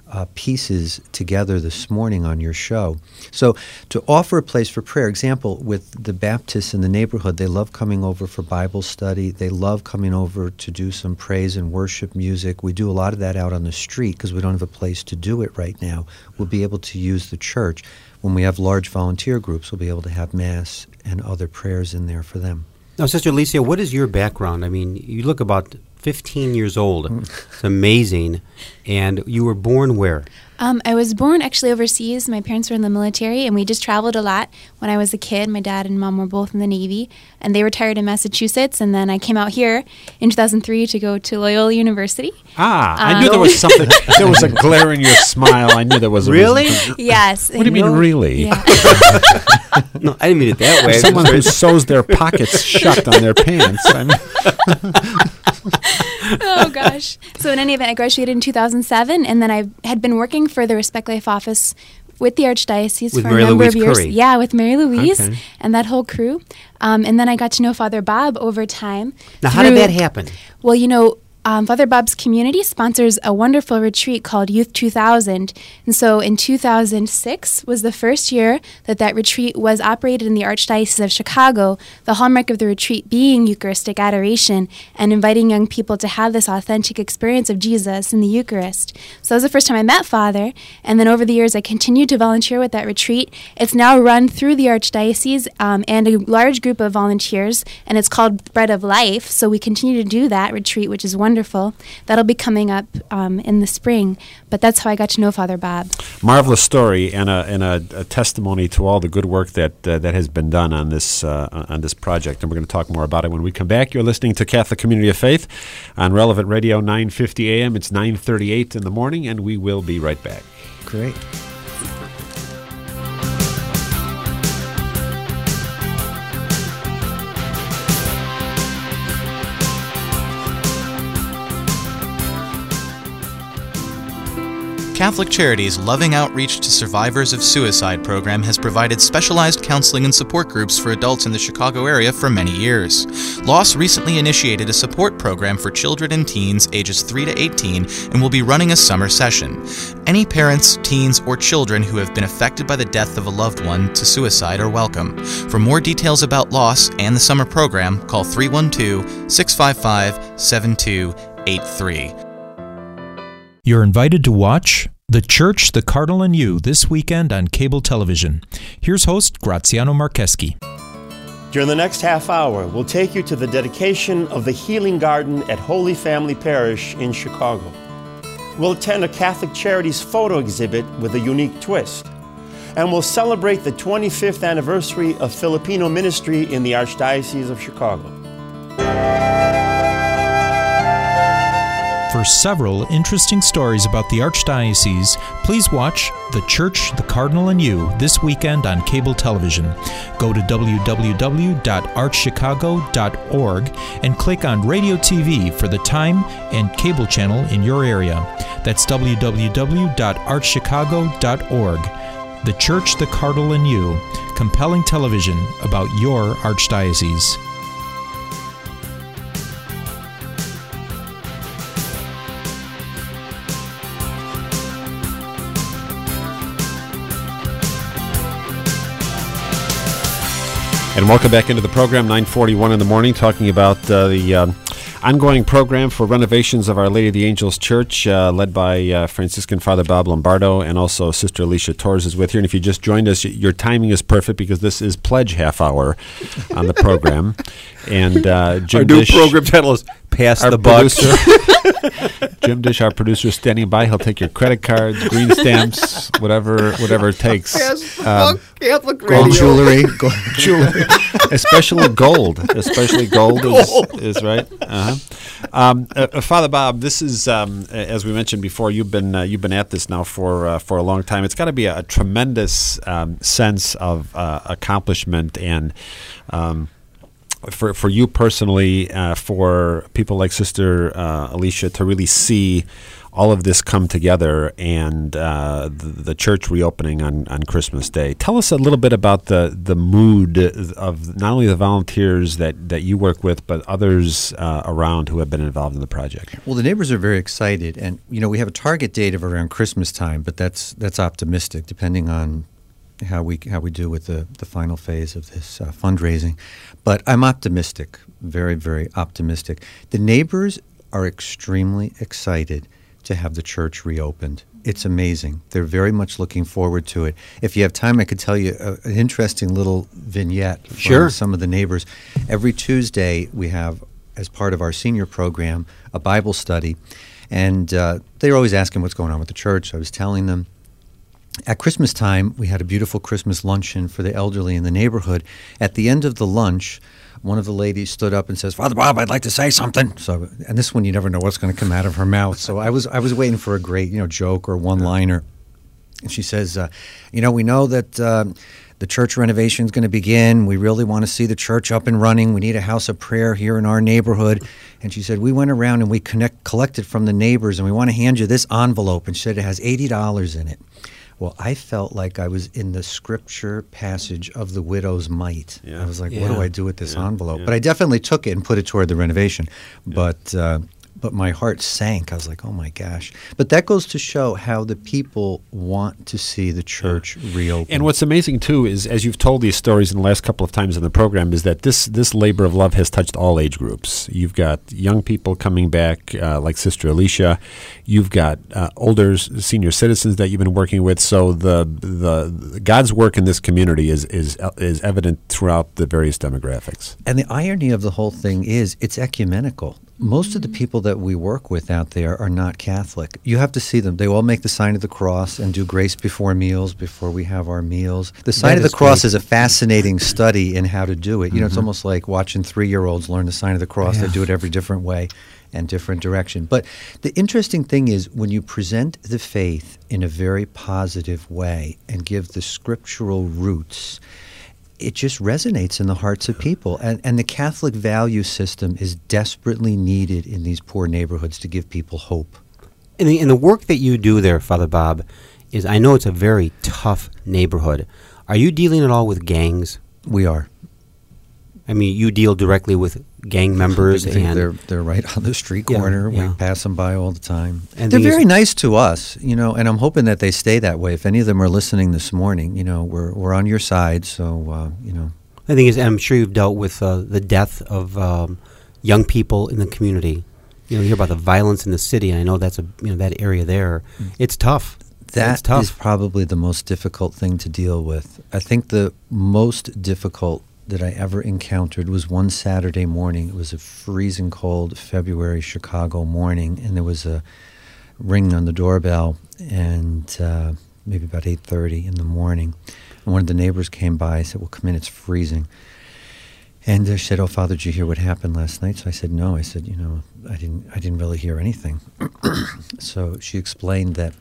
pieces together this morning on your show. So to offer a place for prayer, example, with the Baptists in the neighborhood, they love coming over for Bible study. They love coming over to do some praise and worship music. We do a lot of that out on the street because we don't have a place to do it right now. We'll be able to use the church. When we have large volunteer groups, we'll be able to have Mass and other prayers in there for them. Now, Sister Alicia, what is your background? I mean, you look about 15 years old. It's amazing. And you were born where? I was born actually overseas. My parents were in the military, and we just traveled a lot when I was a kid. My dad and mom were both in the Navy, and they retired in Massachusetts. And then I came out here in 2003 to go to Loyola University. I knew there was something. There was a glare in your smile. I knew there was a Really? reason. Yes. What do you mean, really? Yeah. No, I didn't mean it that way. Someone who sews their pockets shut on their pants. I mean. Oh, gosh. So in any event, I graduated in 2007, and then I had been working for the Respect Life office with the Archdiocese with for Mary a number Louise of years. Curry. Yeah, with Mary Louise Okay. and that whole crew. And then I got to know Father Bob over time. Now, how did that happen? Well, Father Bob's community sponsors a wonderful retreat called Youth 2000. And so in 2006 was the first year that retreat was operated in the Archdiocese of Chicago, the hallmark of the retreat being Eucharistic adoration and inviting young people to have this authentic experience of Jesus in the Eucharist. So that was the first time I met Father. And then over the years, I continued to volunteer with that retreat. It's now run through the Archdiocese and a large group of volunteers, and it's called Bread of Life. So we continue to do that retreat, which is wonderful. That'll be coming up in the spring, but that's how I got to know Father Bob. Marvelous story and a testimony to all the good work that has been done on this project, and we're going to talk more about it when we come back. You're listening to Catholic Community of Faith on Relevant Radio 950 AM. It's 9:38 in the morning, and we will be right back. Great. Catholic Charities' Loving Outreach to Survivors of Suicide program has provided specialized counseling and support groups for adults in the Chicago area for many years. LOS recently initiated a support program for children and teens ages 3 to 18 and will be running a summer session. Any parents, teens, or children who have been affected by the death of a loved one to suicide are welcome. For more details about LOS and the summer program, call 312-655-7283. You're invited to watch The Church, the Cardinal, and You this weekend on cable television. Here's host Graziano Marcheski. During the next half hour, we'll take you to the dedication of the Healing Garden at Holy Family Parish in Chicago. We'll attend a Catholic Charities photo exhibit with a unique twist. And we'll celebrate the 25th anniversary of Filipino ministry in the Archdiocese of Chicago. For several interesting stories about the Archdiocese, please watch The Church, the Cardinal, and You this weekend on cable television. Go to www.archchicago.org and click on Radio TV for the time and cable channel in your area. That's www.archchicago.org. The Church, the Cardinal, and You. Compelling television about your Archdiocese. And welcome back into the program, 9:41 in the morning, talking about the ongoing program for renovations of Our Lady of the Angels Church, led by Franciscan Father Bob Lombardo, and also Sister Alicia Torres is with here. And if you just joined us, your timing is perfect because this is Pledge Half Hour on the program. And Jim our new Dish, program title is Pass the Buck. Jim Dish, our producer, is standing by. He'll take your credit cards, green stamps, whatever it takes. Catholic gold radio. jewelry, especially gold. Especially gold. Is right. Father Bob, this is as we mentioned before. You've been at this now for a long time. It's got to be a tremendous sense of accomplishment and. For you personally, for people like Sister Alicia to really see all of this come together and the church reopening on Christmas Day. Tell us a little bit about the mood of not only the volunteers that you work with, but others around who have been involved in the project. Well, the neighbors are very excited, and we have a target date of around Christmas time, but that's optimistic, depending on how we do with the final phase of this fundraising. But I'm optimistic, very, very optimistic. The neighbors are extremely excited to have the church reopened. It's amazing. They're very much looking forward to it. If you have time, I could tell you an interesting little vignette from some of the neighbors. Every Tuesday, we have, as part of our senior program, a Bible study. And they're always asking what's going on with the church. I was telling them. At Christmas time, we had a beautiful Christmas luncheon for the elderly in the neighborhood. At the end of the lunch, one of the ladies stood up and says, "Father Bob, I'd like to say something." So, and this one, you never know what's going to come out of her mouth. So I was waiting for a great, joke or one-liner. And she says, we know that the church renovation is going to begin. We really want to see the church up and running. We need a house of prayer here in our neighborhood. And she said, we went around and we collected from the neighbors, and we want to hand you this envelope. And she said, it has $80 in it. Well, I felt like I was in the scripture passage of the widow's mite. I was like, what do I do with this envelope? But I definitely took it and put it toward the renovation. But my heart sank. I was like, oh, my gosh. But that goes to show how the people want to see the church reopen. And what's amazing, too, is as you've told these stories in the last couple of times in the program, is that this labor of love has touched all age groups. You've got young people coming back, like Sister Alicia. You've got older senior citizens that you've been working with. So the God's work in this community is evident throughout the various demographics. And the irony of the whole thing is it's ecumenical. Most of the people that we work with out there are not Catholic. You have to see them. They all make the sign of the cross and do grace before meals, before we have our meals. The sign of the cross is a fascinating study in how to do it. It's almost like watching 3-year-olds learn the sign of the cross. They do it every different way and different direction. But the interesting thing is when you present the faith in a very positive way and give the scriptural roots, it just resonates in the hearts of people. And the Catholic value system is desperately needed in these poor neighborhoods to give people hope. And the work that you do there, Father Bob, is I know it's a very tough neighborhood. Are you dealing at all with gangs? We are. I mean, you deal directly with gang members, and they're right on the street corner. We pass them by all the time, and they're very nice to us, you know. And I'm hoping that they stay that way. If any of them are listening this morning, you know, we're on your side. So you know, the thing is, I'm sure you've dealt with the death of young people in the community. You know, you hear about the violence in the city, and I know that's that area there. It's tough. That is probably the most difficult thing to deal with. I think the most difficult that I ever encountered was one Saturday morning. It was a freezing cold February Chicago morning, and there was a ring on the doorbell, and maybe about 8:30 in the morning. And one of the neighbors came by. I said, "Well, come in, it's freezing." And she said, "Oh, Father, did you hear what happened last night?" So I said, "No." I said, "You know, I didn't really hear anything." So she explained that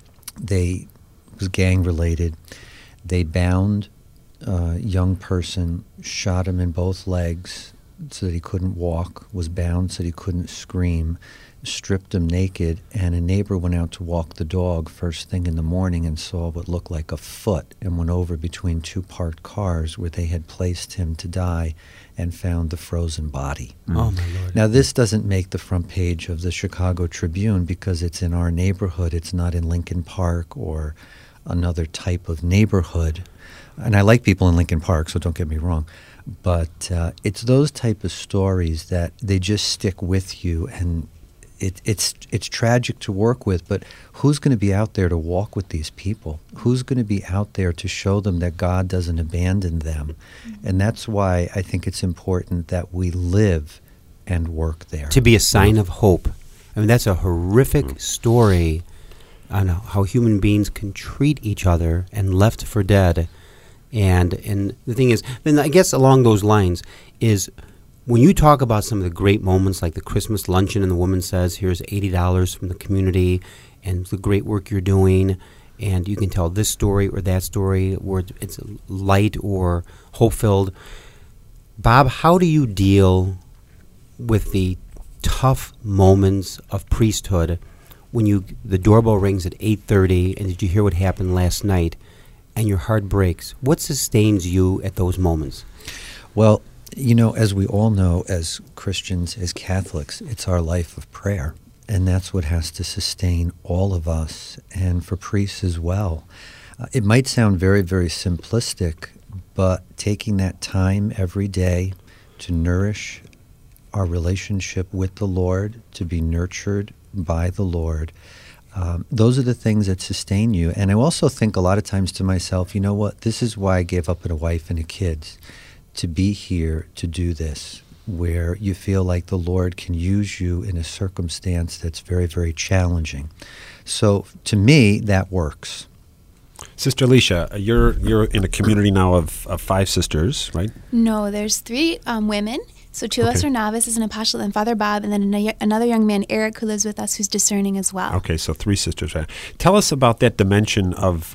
it was gang related. They bound a young person, shot him in both legs so that he couldn't walk, was bound so that he couldn't scream, stripped him naked, and a neighbor went out to walk the dog first thing in the morning and saw what looked like a foot and went over between two parked cars where they had placed him to die and found the frozen body. Oh, my Lord. Now, this doesn't make the front page of the Chicago Tribune because it's in our neighborhood. It's not in Lincoln Park or another type of neighborhood. And I like people in Lincoln Park, so don't get me wrong. But it's those type of stories that they just stick with you, and it's tragic to work with, but who's going to be out there to walk with these people? Who's going to be out there to show them that God doesn't abandon them? And that's why I think it's important that we live and work there. To be a sign of hope. I mean, that's a horrific story on how human beings can treat each other and left for dead. And the thing is, then I guess along those lines is when you talk about some of the great moments like the Christmas luncheon and the woman says, here's $80 from the community and the great work you're doing, and you can tell this story or that story where it's light or hope-filled. Bob, how do you deal with the tough moments of priesthood when the doorbell rings at 8:30 and did you hear what happened last night? And your heart breaks. What sustains you at those moments? Well, you know, as we all know, as Christians, as Catholics, it's our life of prayer. And that's what has to sustain all of us, and for priests as well. It might sound very, very simplistic, but taking that time every day to nourish our relationship with the Lord, to be nurtured by the Lord, those are the things that sustain you. And I also think a lot of times to myself, you know what, this is why I gave up on a wife and kids, to be here to do this, where you feel like the Lord can use you in a circumstance that's very, very challenging. So to me, that works. Sister Alicia, you're in a community now of 5 sisters, right? No, there's 3 women. So 2 of us are novices and apostles, and Father Bob, and then another young man, Eric, who lives with us, who's discerning as well. Okay, so 3 sisters. Right? Tell us about that dimension of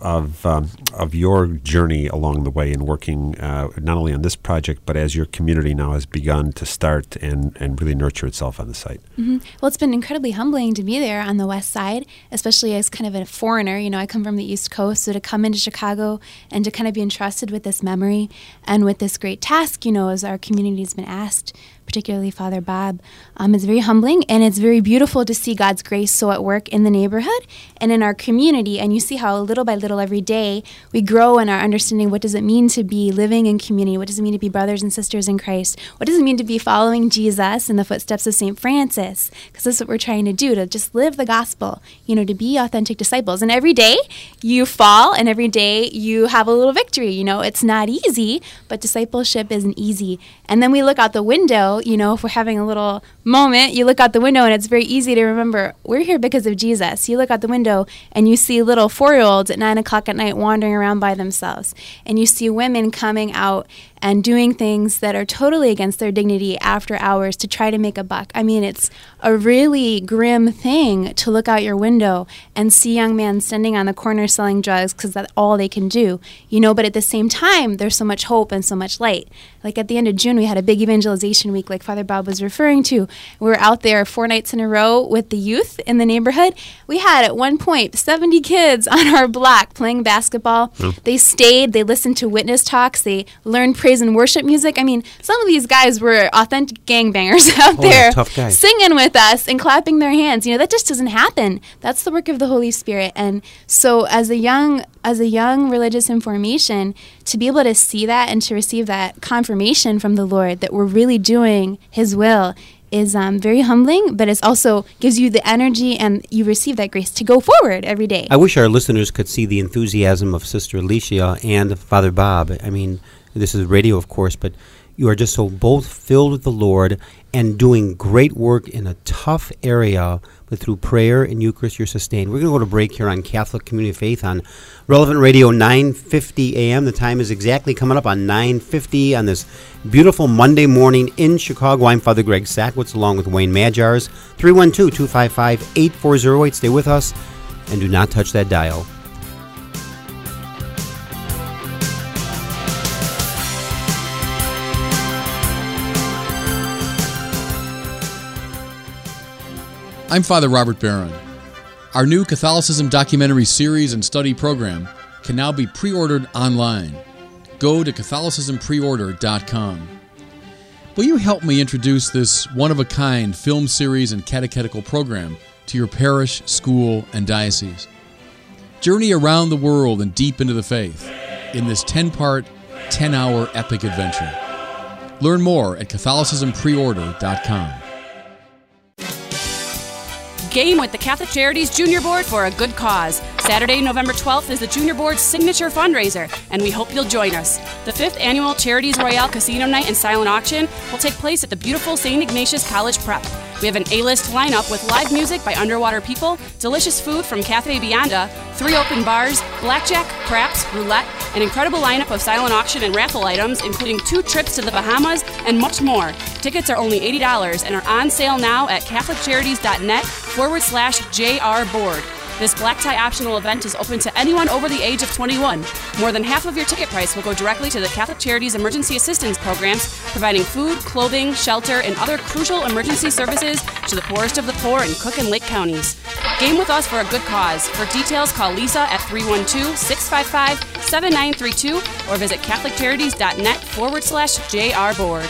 your journey along the way in working not only on this project, but as your community now has begun to start and really nurture itself on the site. Mm-hmm. Well, it's been incredibly humbling to be there on the west side, especially as kind of a foreigner. You know, I come from the East Coast, so to come into Chicago and to kind of be entrusted with this memory and with this great task, you know, as our community has been asked, particularly Father Bob, is very humbling, and it's very beautiful to see God's grace so at work in the neighborhood and in our community. And you see how little by little every day we grow in our understanding what does it mean to be living in community, what does it mean to be brothers and sisters in Christ, what does it mean to be following Jesus in the footsteps of St. Francis, because that's what we're trying to do, to just live the gospel, you know, to be authentic disciples. And every day you fall, and every day you have a little victory. You know, it's not easy, but discipleship isn't easy. And then we look out the window, you know, if we're having a little moment, you look out the window and it's very easy to remember we're here because of Jesus. You look out the window and you see little 4-year-olds at 9 o'clock at night wandering around by themselves. And you see women coming out and doing things that are totally against their dignity after hours to try to make a buck. I mean, it's a really grim thing to look out your window and see young men standing on the corner selling drugs because that's all they can do, you know, but at the same time, there's so much hope and so much light. Like at the end of June, we had a big evangelization week like Father Bob was referring to. We were out there 4 nights in a row with the youth in the neighborhood. We had at one point 70 kids on our block playing basketball. They stayed, they listened to witness talks, they learned praise and worship music. I mean, some of these guys were authentic gangbangers out there tough guys. Singing with us and clapping their hands. You know, that just doesn't happen. That's the work of the Holy Spirit. And so as a young religious in formation, to be able to see that and to receive that confirmation from the Lord that we're really doing His will is very humbling, but it also gives you the energy and you receive that grace to go forward every day. I wish our listeners could see the enthusiasm of Sister Alicia and Father Bob. I mean, this is radio, of course, but you are just so both filled with the Lord and doing great work in a tough area, but through prayer and Eucharist, you're sustained. We're going to go to break here on Catholic Community of Faith on Relevant Radio 9:50 a.m. The time is exactly coming up on 9:50 on this beautiful Monday morning in Chicago. I'm Father Greg Sackwitz along with Wayne Majars. 312-255-8408. Stay with us and do not touch that dial. I'm Father Robert Barron. Our new Catholicism documentary series and study program can now be pre-ordered online. Go to CatholicismPreorder.com. Will you help me introduce this one-of-a-kind film series and catechetical program to your parish, school, and diocese? Journey around the world and deep into the faith in this 10-part, 10-hour epic adventure. Learn more at CatholicismPreorder.com. Game with the Catholic Charities Junior Board for a good cause. Saturday, November 12th is the Junior Board's signature fundraiser, and we hope you'll join us. The 5th Annual Charities Royale Casino Night and Silent Auction will take place at the beautiful St. Ignatius College Prep. We have an A-list lineup with live music by Underwater People, delicious food from Cafe Bionda, 3 open bars, blackjack, craps, roulette, an incredible lineup of silent auction and raffle items, including 2 trips to the Bahamas, and much more. Tickets are only $80 and are on sale now at CatholicCharities.net/JR Board. This black tie optional event is open to anyone over the age of 21. More than half of your ticket price will go directly to the Catholic Charities Emergency Assistance Programs, providing food, clothing, shelter, and other crucial emergency services to the poorest of the poor in Cook and Lake counties. Game with us for a good cause. For details, call Lisa at 312-655-7932 or visit CatholicCharities.net/JR Board.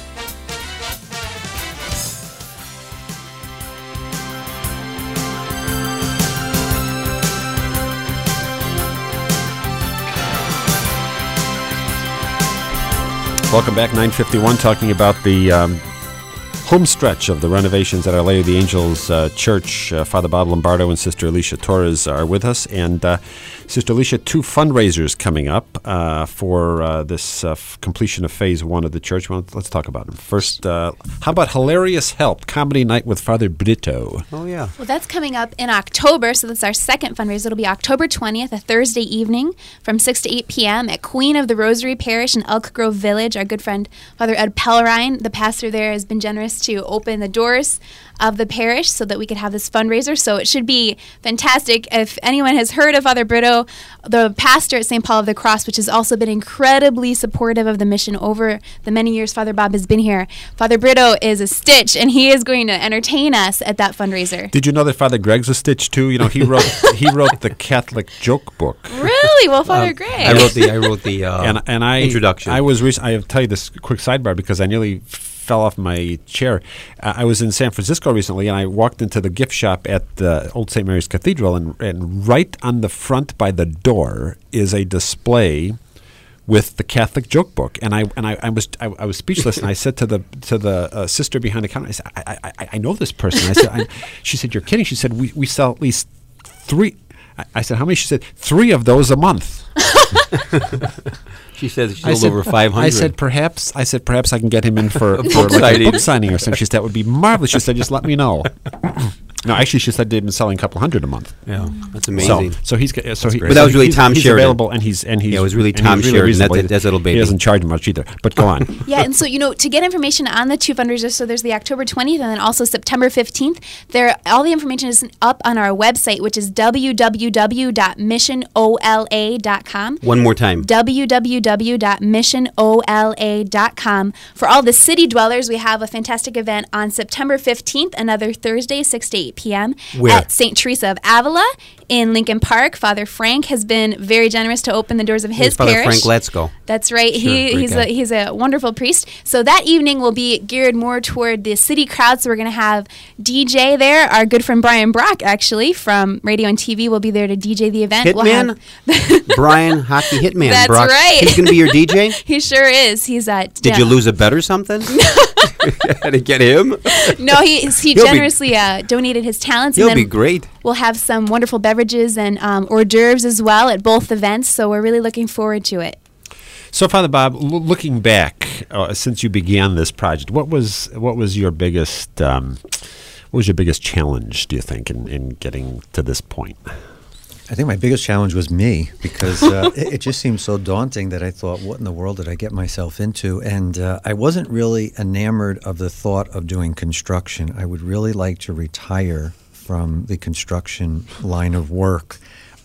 Welcome back, 9:51, talking about the home stretch of the renovations at Our Lady of the Angels Church. Father Bob Lombardo and Sister Alicia Torres are with us. And Sister Alicia, 2 fundraisers coming up for this completion of Phase 1 of the church. Well, let's talk about them. First, how about Hilarious Help, Comedy Night with Father Brito? Oh, yeah. Well, that's coming up in October, so that's our second fundraiser. It'll be October 20th, a Thursday evening from 6 to 8 p.m. at Queen of the Rosary Parish in Elk Grove Village. Our good friend, Father Ed Pellerine, the pastor there, has been generous to open the doors of the parish so that we could have this fundraiser. So it should be fantastic. If anyone has heard of Father Brito, the pastor at St. Paul of the Cross, which has also been incredibly supportive of the mission over the many years Father Bob has been here, Father Brito is a stitch, and he is going to entertain us at that fundraiser. Did you know that Father Greg's a stitch too? You know, he wrote the Catholic joke book. Really? Well, Father Greg. I wrote the introduction. I will tell you this quick sidebar because I nearly fell off my chair. I was in San Francisco recently, and I walked into the gift shop at the Old St. Mary's Cathedral, and right on the front by the door is a display with the Catholic joke book, and I was speechless, and I said to the sister behind the counter, I said, I know this person. I said, she said, you're kidding. She said, we sell at least 3. I said, how many? She said, 3 of those a month. She said she sold over 500. I said perhaps I can get him in for like a book signing or something. She said that would be marvelous. She said just let me know. No, actually, she said they've been selling a couple hundred a month. Yeah, that's amazing. So he's but that was really Tom he's Sheridan. Available, and he's yeah, it was really Tom Sheridan. That's little baby. He doesn't charge much either. But go on. Yeah, and so to get information on the two fundraisers, so there's the October 20th and then also September 15th. All the information is up on our website, which is www.missionola.com. One more time. www.missionola.com. For all the city dwellers, we have a fantastic event on September 15th, another Thursday, 6 to 8 p.m. Where? At St. Teresa of Avila in Lincoln Park. Father Frank has been very generous to open the doors of his Father parish. Frank Letzko. That's right. Sure, He's a wonderful priest. So that evening will be geared more toward the city crowd. So we're going to have DJ there. Our good friend Brian Brock, actually, from radio and TV, will be there to DJ the event. Hitman? Brian Hockey Hitman. That's Brock. right. He's going to be your DJ? He sure is. He's at... Did you lose a bet or something? Had to get him? No, he generously donated his talents. He'll be great. We'll have some wonderful beverages and hors d'oeuvres as well at both events, so we're really looking forward to it. So, Father Bob, looking back since you began this project, what was your biggest challenge, do you think, in getting to this point? I think my biggest challenge was me, because it just seemed so daunting that I thought, what in the world did I get myself into? And I wasn't really enamored of the thought of doing construction. I would really like to retire from the construction line of work.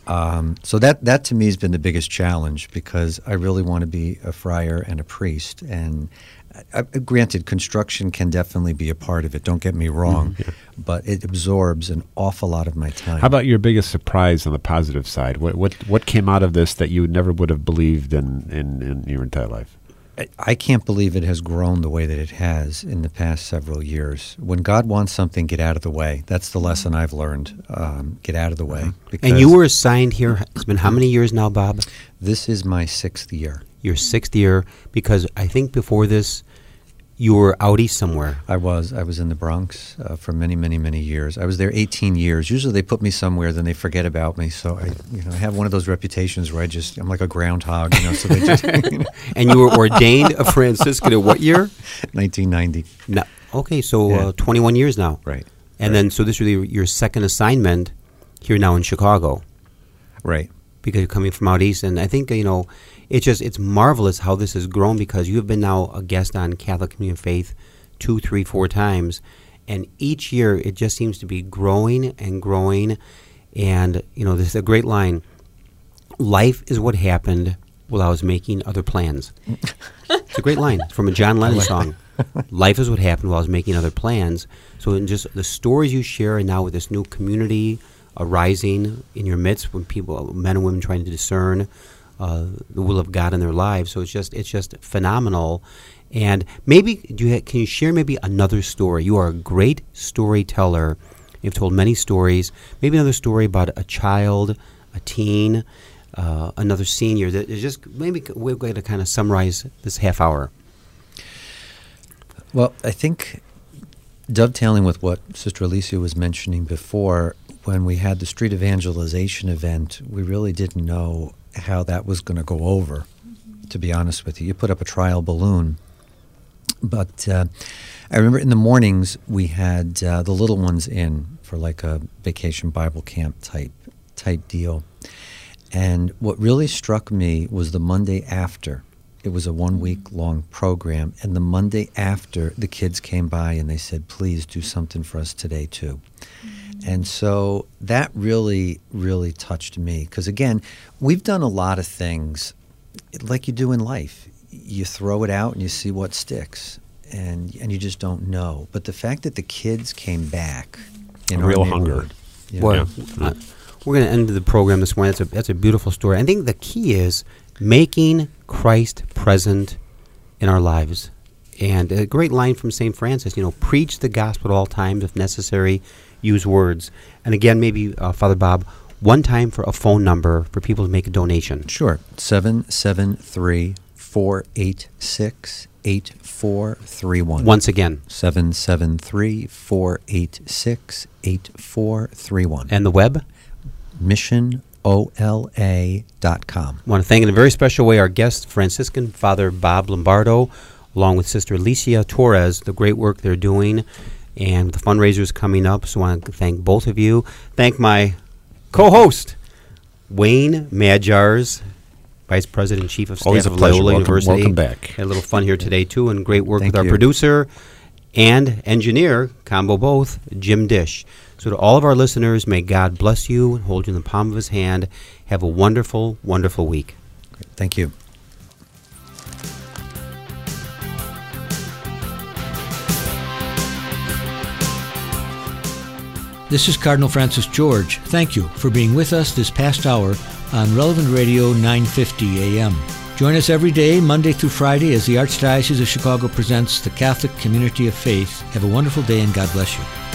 So that to me has been the biggest challenge, because I really want to be a friar and a priest. And granted, construction can definitely be a part of it, don't get me wrong, but it absorbs an awful lot of my time. How about your biggest surprise on the positive side? What came out of this that you never would have believed in your entire life? I can't believe it has grown the way that it has in the past several years. When God wants something, get out of the way. That's the lesson I've learned. Get out of the way. And you were assigned here, it's been how many years now, Bob? This is my 6th year. Your 6th year, because I think before this, you were out east somewhere. I was in the Bronx for many, many, many years. I was there 18 years. Usually they put me somewhere, then they forget about me. So I have one of those reputations where I'm like a groundhog. So they just. And you were ordained a Franciscan in what year? 1990. No, okay, so 21 years now. Right. And then, so this was your second assignment here now in Chicago. Right. Because you're coming from out east, and I think it's marvelous how this has grown, because you have been now a guest on Catholic Communion Faith 2, 3, 4 times, and each year it just seems to be growing and growing. And this is a great line: "Life is what happened while I was making other plans." It's a great line from a John Lennon song. Life is what happened while I was making other plans. So in just the stories you share, and now with this new community arising in your midst, when people, men and women, trying to discern the will of God in their lives. So it's just phenomenal. And maybe can you share maybe another story? You are a great storyteller. You've told many stories. Maybe another story about a child, a teen, another senior. That is just maybe we're going to kind of summarize this half hour. Well, I think dovetailing with what Sister Alicia was mentioning before, when we had the street evangelization event, we really didn't know how that was going to go over, to be honest with you. You put up a trial balloon. But I remember in the mornings we had the little ones in for like a vacation Bible camp type deal. And what really struck me was the Monday after. It was a 1-week-long program. And the Monday after, the kids came by and they said, "Please do something for us today, too." And so that really, really touched me. Because, again, we've done a lot of things like you do in life. You throw it out and you see what sticks. And you just don't know. But the fact that the kids came back in real hunger. Well, we're going to end the program this morning. That's a beautiful story. I think the key is making Christ present in our lives. And a great line from St. Francis, preach the gospel at all times, if necessary, use words. And again, maybe, Father Bob, one time for a phone number for people to make a donation. Sure. 773-486-8431. Once again. 773-486-8431. And the web? missionola.com. I want to thank in a very special way our guest, Franciscan Father Bob Lombardo, along with Sister Alicia Torres, the great work they're doing And the fundraiser is coming up, so I want to thank both of you. Thank my co-host, Wayne Majars, Vice President and Chief of Staff Always a of pleasure. Loyola University. Welcome back. Had a little fun here today, too, and great work Thank with our you. producer and engineer, combo both, Jim Dish. So to all of our listeners, may God bless you and hold you in the palm of his hand. Have a wonderful, wonderful week. Thank you. This is Cardinal Francis George. Thank you for being with us this past hour on Relevant Radio 950 AM. Join us every day, Monday through Friday, as the Archdiocese of Chicago presents the Catholic Community of Faith. Have a wonderful day and God bless you.